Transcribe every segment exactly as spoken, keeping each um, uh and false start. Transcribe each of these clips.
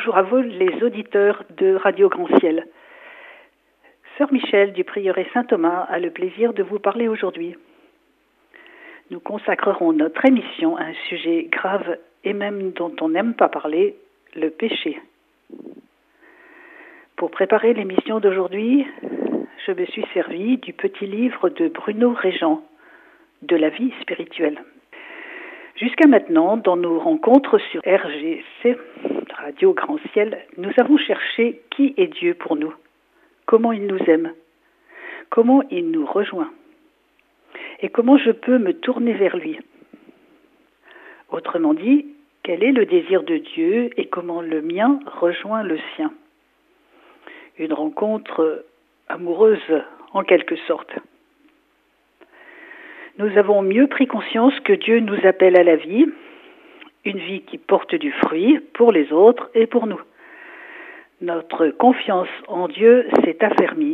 bonjour à vous les auditeurs de Radio Grand Ciel. Sœur Michel du prieuré Saint-Thomas a le plaisir de vous parler aujourd'hui. Nous consacrerons notre émission à un sujet grave et même dont on n'aime pas parler, le péché. Pour préparer l'émission d'aujourd'hui, je me suis servi du petit livre de Bruno Régent, de la vie spirituelle. Jusqu'à maintenant, dans nos rencontres sur R G C, Radio Grand Ciel, nous avons cherché qui est Dieu pour nous, comment il nous aime, comment il nous rejoint, et comment je peux me tourner vers lui. Autrement dit, quel est le désir de Dieu et comment le mien rejoint le sien. Une rencontre amoureuse en quelque sorte. Nous avons mieux pris conscience que Dieu nous appelle à la vie, une vie qui porte du fruit pour les autres et pour nous. Notre confiance en Dieu s'est affermie.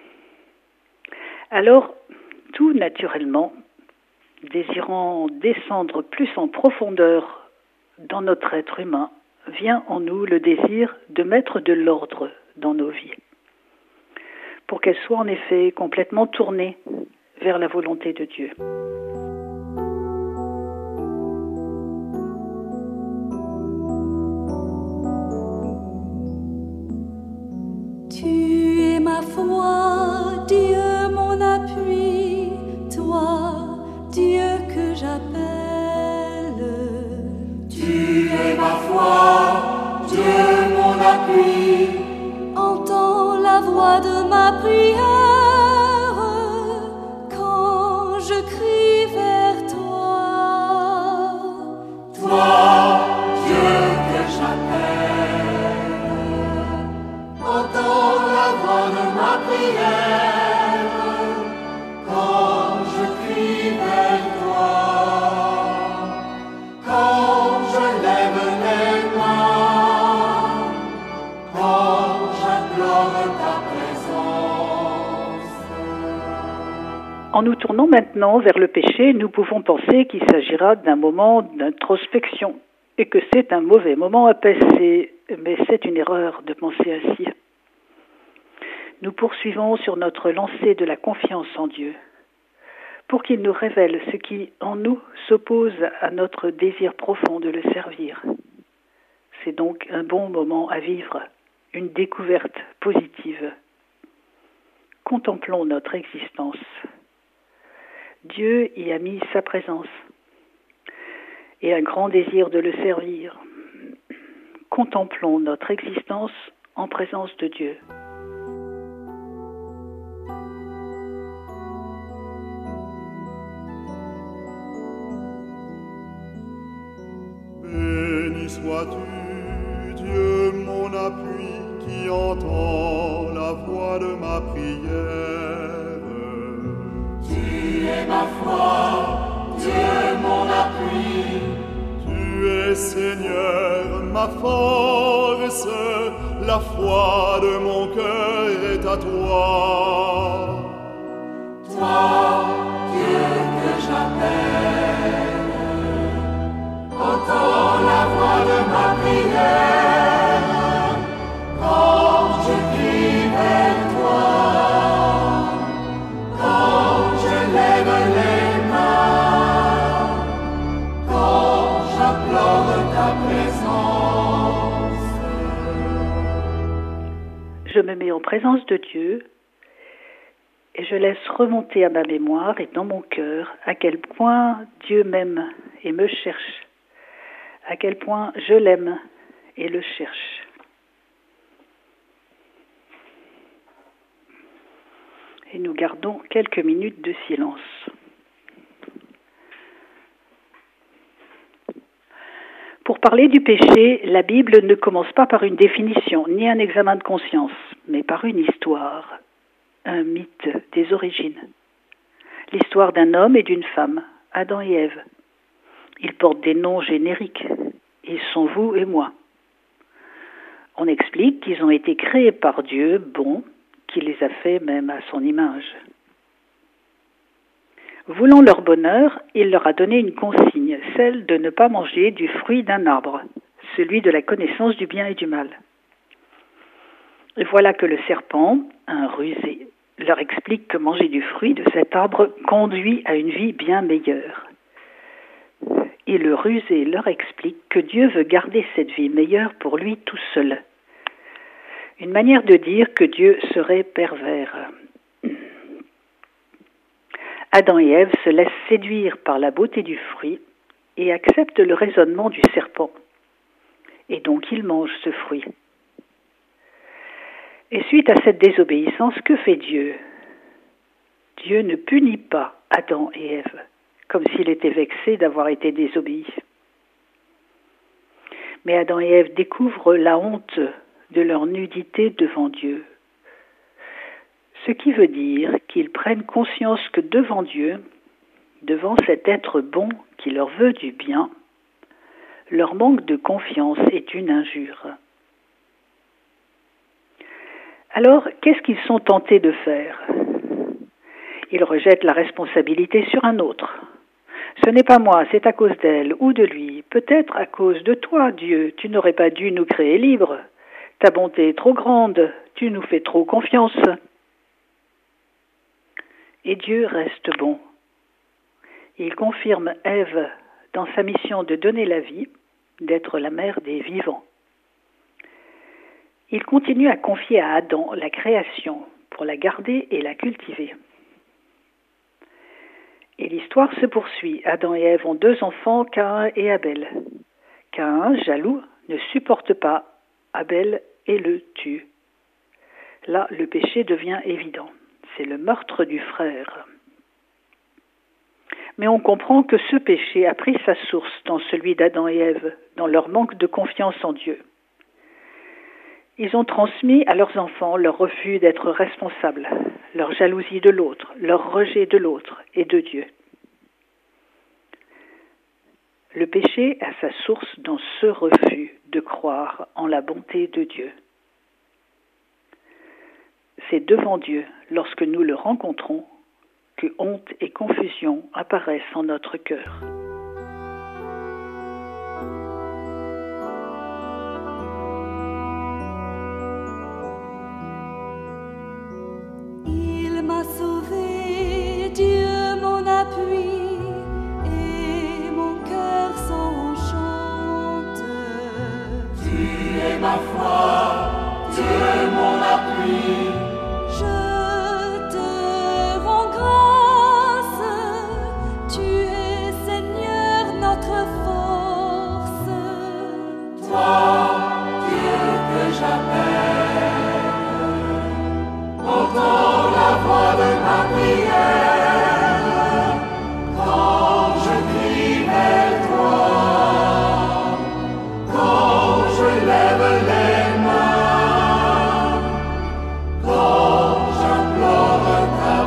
Alors, tout naturellement, désirant descendre plus en profondeur dans notre être humain, vient en nous le désir de mettre de l'ordre dans nos vies, pour qu'elles soient en effet complètement tournées vers la volonté de Dieu. Tu es ma foi, Dieu mon appui, toi, Dieu que j'appelle. Tu es ma foi, Dieu mon appui. Entends la voix de ma prière. Toi, Dieu que j'appelle, entends la voix de ma prière, quand je crie vers toi, quand je lève les mains, quand j'implore ta présence. En nous tournant maintenant vers le péché, nous pouvons penser qu'il s'agira d'un moment d'introspection et que c'est un mauvais moment à passer, mais c'est une erreur de penser ainsi. Nous poursuivons sur notre lancée de la confiance en Dieu pour qu'il nous révèle ce qui en nous s'oppose à notre désir profond de le servir. C'est donc un bon moment à vivre, une découverte positive. Contemplons notre existence. Dieu y a mis sa présence et un grand désir de le servir. Contemplons notre existence en présence de Dieu. Béni sois-tu, Dieu mon appui, qui entend la voix de ma prière. Tu es ma foi, Dieu mon appui. Tu es Seigneur, ma force, la foi de mon cœur est à toi. Toi, Dieu que j'appelle, entends la voix de ma prière, quand je crie vers toi. Je me mets en présence de Dieu et je laisse remonter à ma mémoire et dans mon cœur à quel point Dieu m'aime et me cherche, à quel point je l'aime et le cherche. Et nous gardons quelques minutes de silence. Pour parler du péché, la Bible ne commence pas par une définition, ni un examen de conscience, mais par une histoire, un mythe des origines. L'histoire d'un homme et d'une femme, Adam et Ève. Ils portent des noms génériques, ils sont vous et moi. On explique qu'ils ont été créés par Dieu, bon, qui les a fait même à son image. Voulant leur bonheur, il leur a donné une consigne, celle de ne pas manger du fruit d'un arbre, celui de la connaissance du bien et du mal. Et voilà que le serpent, un rusé, leur explique que manger du fruit de cet arbre conduit à une vie bien meilleure. Et le rusé leur explique que Dieu veut garder cette vie meilleure pour lui tout seul. Une manière de dire que Dieu serait pervers. Adam et Ève se laissent séduire par la beauté du fruit et acceptent le raisonnement du serpent. Et donc ils mangent ce fruit. Et suite à cette désobéissance, que fait Dieu? Dieu ne punit pas Adam et Ève, comme s'il était vexé d'avoir été désobéis. Mais Adam et Ève découvrent la honte de leur nudité devant Dieu. Ce qui veut dire qu'ils prennent conscience que devant Dieu, devant cet être bon qui leur veut du bien, leur manque de confiance est une injure. Alors, qu'est-ce qu'ils sont tentés de faire? Ils rejettent la responsabilité sur un autre. Ce n'est pas moi, c'est à cause d'elle ou de lui, peut-être à cause de toi, Dieu, tu n'aurais pas dû nous créer libres. Ta bonté est trop grande, tu nous fais trop confiance. Et Dieu reste bon. Il confirme Ève dans sa mission de donner la vie, d'être la mère des vivants. Il continue à confier à Adam la création pour la garder et la cultiver. Et l'histoire se poursuit. Adam et Ève ont deux enfants, Caïn et Abel. Caïn, jaloux, ne supporte pas Abel et le tue. Là, le péché devient évident. C'est le meurtre du frère. Mais on comprend que ce péché a pris sa source dans celui d'Adam et Ève, dans leur manque de confiance en Dieu. Ils ont transmis à leurs enfants leur refus d'être responsables, leur jalousie de l'autre, leur rejet de l'autre et de Dieu. Le péché a sa source dans ce refus de croire en la bonté de Dieu. C'est devant Dieu, lorsque nous le rencontrons, que honte et confusion apparaissent en notre cœur. Il m'a sauvé, Dieu mon appui, et mon cœur s'enchante. Tu es ma foi, tu es mon appui. Je te rends grâce, tu es Seigneur notre force. Toi, Dieu que j'appelle, entends la voix de ma prière. Quand je crie vers toi, quand je lève les mains, quand j'implore ta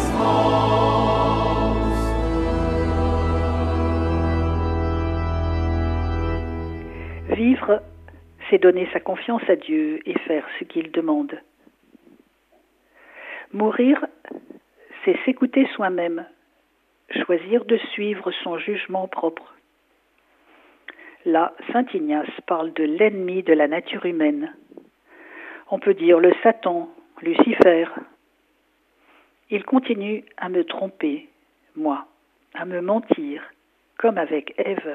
présence. Vivre, c'est donner sa confiance à Dieu et faire ce qu'il demande. Mourir, c'est s'écouter soi-même, choisir de suivre son jugement propre. Là, saint Ignace parle de l'ennemi de la nature humaine. On peut dire le Satan, Lucifer. Il continue à me tromper, moi, à me mentir, comme avec Ève.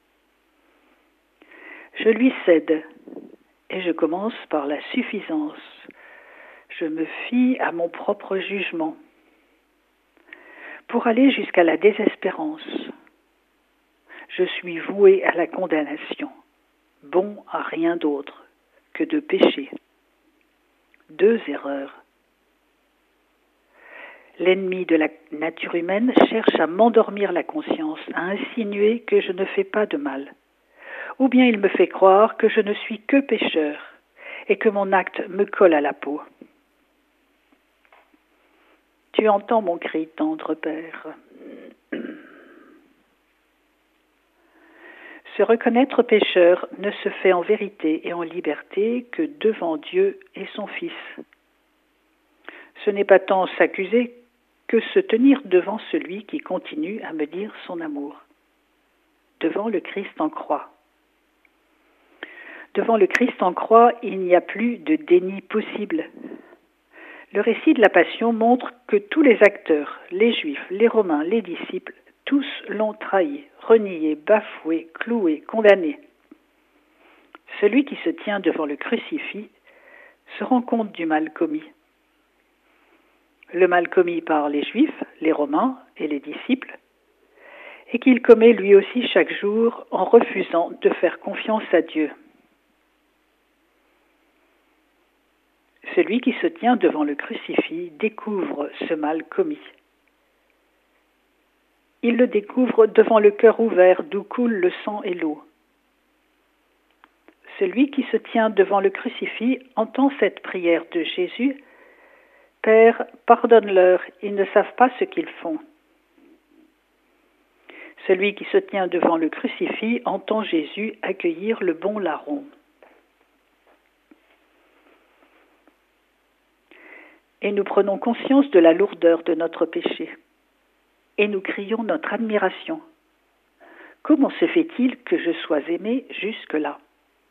Je lui cède, et je commence par la suffisance. Je me fie à mon propre jugement, pour aller jusqu'à la désespérance. Je suis voué à la condamnation, bon à rien d'autre que de pécher. Deux erreurs. L'ennemi de la nature humaine cherche à m'endormir la conscience, à insinuer que je ne fais pas de mal. Ou bien il me fait croire que je ne suis que pécheur et que mon acte me colle à la peau. Tu entends mon cri tendre, Père. Se reconnaître pécheur ne se fait en vérité et en liberté que devant Dieu et son Fils. Ce n'est pas tant s'accuser que se tenir devant celui qui continue à me dire son amour, devant le Christ en croix. Devant le Christ en croix, il n'y a plus de déni possible. Le récit de la Passion montre que tous les acteurs, les Juifs, les Romains, les disciples, tous l'ont trahi, renié, bafoué, cloué, condamné. Celui qui se tient devant le crucifix se rend compte du mal commis. Le mal commis par les Juifs, les Romains et les disciples, et qu'il commet lui aussi chaque jour en refusant de faire confiance à Dieu. Celui qui se tient devant le crucifix découvre ce mal commis. Il le découvre devant le cœur ouvert d'où coule le sang et l'eau. Celui qui se tient devant le crucifix entend cette prière de Jésus « Père, pardonne-leur, ils ne savent pas ce qu'ils font ». Celui qui se tient devant le crucifix entend Jésus accueillir le bon larron. Et nous prenons conscience de la lourdeur de notre péché. Et nous crions notre admiration. Comment se fait-il que je sois aimé jusque-là ?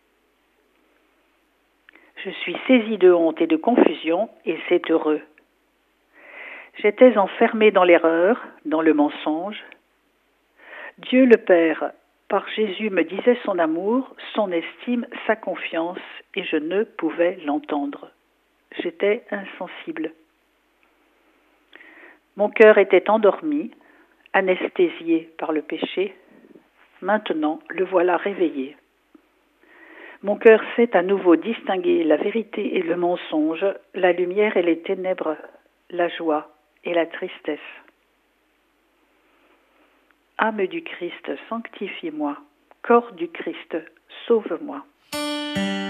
Je suis saisi de honte et de confusion, et c'est heureux. J'étais enfermé dans l'erreur, dans le mensonge. Dieu le Père, par Jésus, me disait son amour, son estime, sa confiance, et je ne pouvais l'entendre. J'étais insensible. Mon cœur était endormi, anesthésié par le péché. Maintenant, le voilà réveillé. Mon cœur sait à nouveau distinguer la vérité et le mensonge, la lumière et les ténèbres, la joie et la tristesse. Âme du Christ, sanctifie-moi. Corps du Christ, sauve-moi.